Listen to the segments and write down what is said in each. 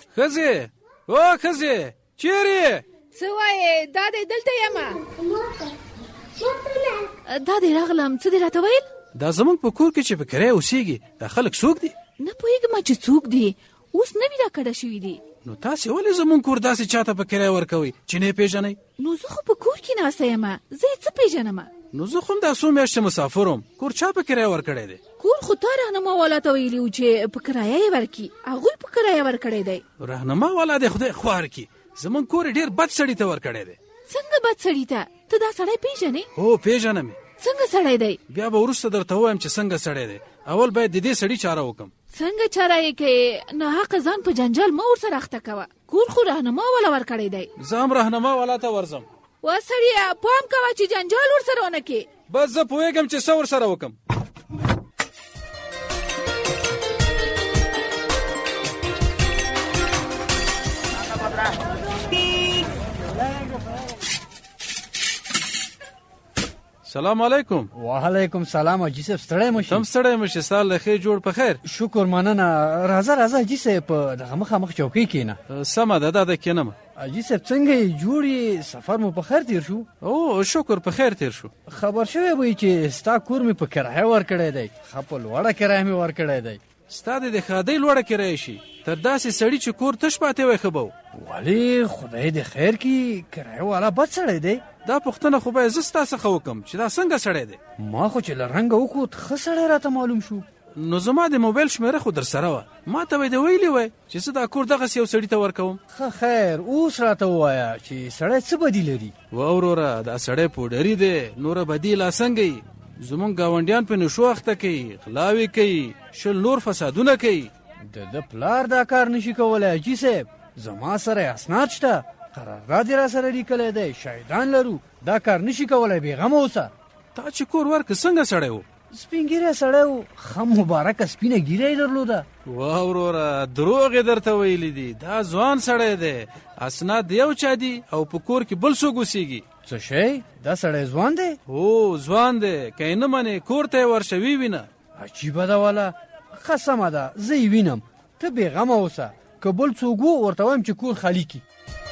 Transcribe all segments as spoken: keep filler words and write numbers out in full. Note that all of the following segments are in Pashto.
ښځې او ښځې چیرې څه وایې؟ دا دی دلته یمه. دا دی راغلم. څه دې راته ویل؟ دا زمونږ په کور کې چې په کرایه اوسېږي دا خلک څوک دي؟ نه پوهېږم چې څوک دي. اوس نوي راکډه شوي دي. نو تاسې ولې زمونږ کور داسې چاته په کرایه ورکوئ چې نه یې پېژنئ؟ نو زه خو په کور کې ناسته یمه، زه یې څه پېژنم؟ نو زه خو هم دا څو میاشتې مسافر وم. کور چا په کرایه ورکړی دی؟ کور خو تا رهنما والا ته ویلي و چې په کرایه یې ورکړي. هغوی په کرایه ورکړی دی. رهنما والا دی خدای خوار کړي. زمونږ کور ډېر بد سړي ته ورکړی دی. څنګه بد سړي ته؟ ته دا سړی پېژنې؟ هو پېژنم یې. څنګه سړی دی؟ بیا به وروسته درته ووایم چې څنګه سړی دی. اول باید د دې سړي چاره وکړم. څنګه چاره یې کوې؟ ناحقه ځان په جنجال مه ورسره اخته کوه. کور خو رهنما والا ورکړی دی. زه هم رهنما والا ته ورځم. وا سړیه پام کوه چې جنجال ورسره ونه کړې. بس زه پوهېږم چې څه ورسره وکړم. سلام علیکم. وعلیکم سلام. حاجي صاحب ستړی مشي؟ تم ستړی مشي. ستا له ښې جوړ په خیر؟ شکر مننه. راځه راځه حاجي صاحب په دغه مخامخ چوکۍ کښېنه. سمه ده دا ده کښېنم. حاجي صاحب څنګه یې جوړ یې؟ سفر مو په خیر تېر شو؟ او شکر په خیر تېر شو. خبر شوی به چې ستا کور مې په کرایه ورکړی دی. ښه په لوړه کرایه مې ورکړی دی. ستا د دې ښادۍ لوړه کرایه شي تر داسې سړي چې کور تش پاتې وای ښه به و. ولې خدای دې خیر کړي، کرایه والا بد سړی دی. دا پوښتنه خو باید زه ستا څخه وکړم چې دا څنګه سړی دی. ما خو چې له رنګه وکوت ښه سړی راته معلوم شو. نو زما د موبایل شمېره خو در سره وه. ما ته به یې ویلي وای چې زه دا کور دغسې یو سړي ته ورکوم. ښه خیر اوس راته ووایه چې سړی څه بدي لري؟ وروره دا سړی پوډري دی. نوره بدي لا څنګه یي؟ زمونږ ګاونډیان په نشو اخته کوي، غلاوې کوي، شل نور فسادونه کوي. د ده پلار دا کار نشي کولی حاجي صاحب. زما سره اسناد شته، قرارداد یې را سره لیکلی دی، شاهدان لرو. دا کار نشي کولی. بېغمه اوسه. تا چې کور ورکړه څنګه سړی و؟ سپین ږیری سړی و. ښه مبارکه سپینه ږیره یې درلوده. واه وروره دروغ یې درته ویلي دي. دا ځوان سړی دی. اسناد د یو چا دي او په کور کې بل څوک اوسېږي. څه شی؟ دا سړی ځوان دی؟ هو ځوان دی. که یې نه منې کور ته یې ورشه وی وینه. عجیبه ده والا. ښه سمه ده زه یې وینم. ته بېغمه اوسه. که بل څوک و ورته وایم چې کور خالي کړي.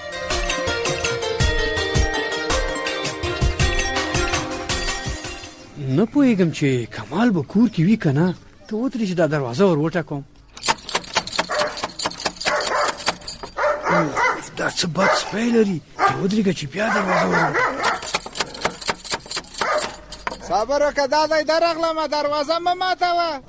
نه پوهېږم چې کمال به کور کې وي که نه. ته ودرې چې دا دروازه ور وټکوم. دا څه بد سپی لري. ته ودرېږه چې بیا دروازه ور صبر وکړه دا دی درغلمه. دروازه مه ماتوه.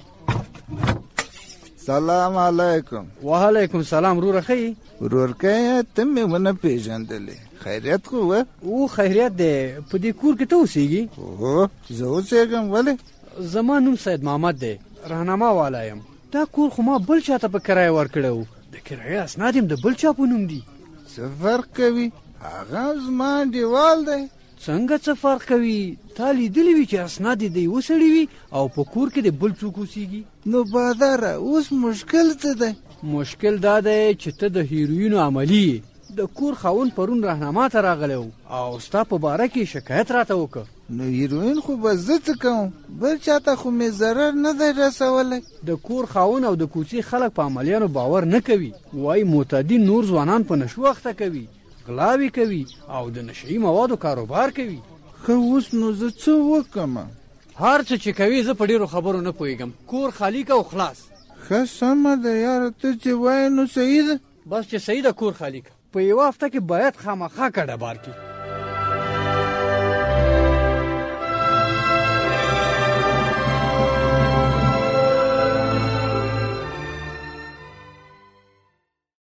سلام علیکم. وعلیکم سلام. وروره ښه یې؟ ورورکیه ته مې ونه پېژندلې. خیریت خو وه؟ او خیریت دی. په دې کور کې ته اوسېږي؟ هو زه اوسېږم. ولې؟ زما نوم سید محمد دی، رهنما والا یم. دا کور خو ما بل چا ته په کرایه ورکړی و. د کرایه اسناد یم د بل چا په نوم دي. څه فرق کوي؟ هغه زما انډیوال دی. څنګه څه فرق کوي؟ تا لیدلی وي چې اسناد یې د یوه سړي وي او په کور کې د بل څوک اوسېږي. نو باداره اوس مشکل څه دی؟ مشکل دا دی چې ته د هیروینو عملي یې. د کور خاوند پرون رهنما ته راغلی و او ستا په باره کې شکایت راته وکړه. نو هیروین خو به زه څه کوم؟ بل چاته خو مې ضرر نه دی رسولی. د کور خاوند او د کوڅې خلک په عملیانو باور نه کوي. وایي معتدین نور ځوانان په نشو اخته کوي، غلاوې کوي او د نشهیي موادو کاروبار کوي. ښه اوس نو زه څه وکړم؟ هر څه چې کوي زه په ډېرو خبرو نه پوهېږم. کور خالي که او خلاص. ښه سمه ده یاره. ته چې وایې نو صحیح ده. بس چې صحیح ده کور خالي که. په یوه هفته کې باید خامخا کډه بار کړي.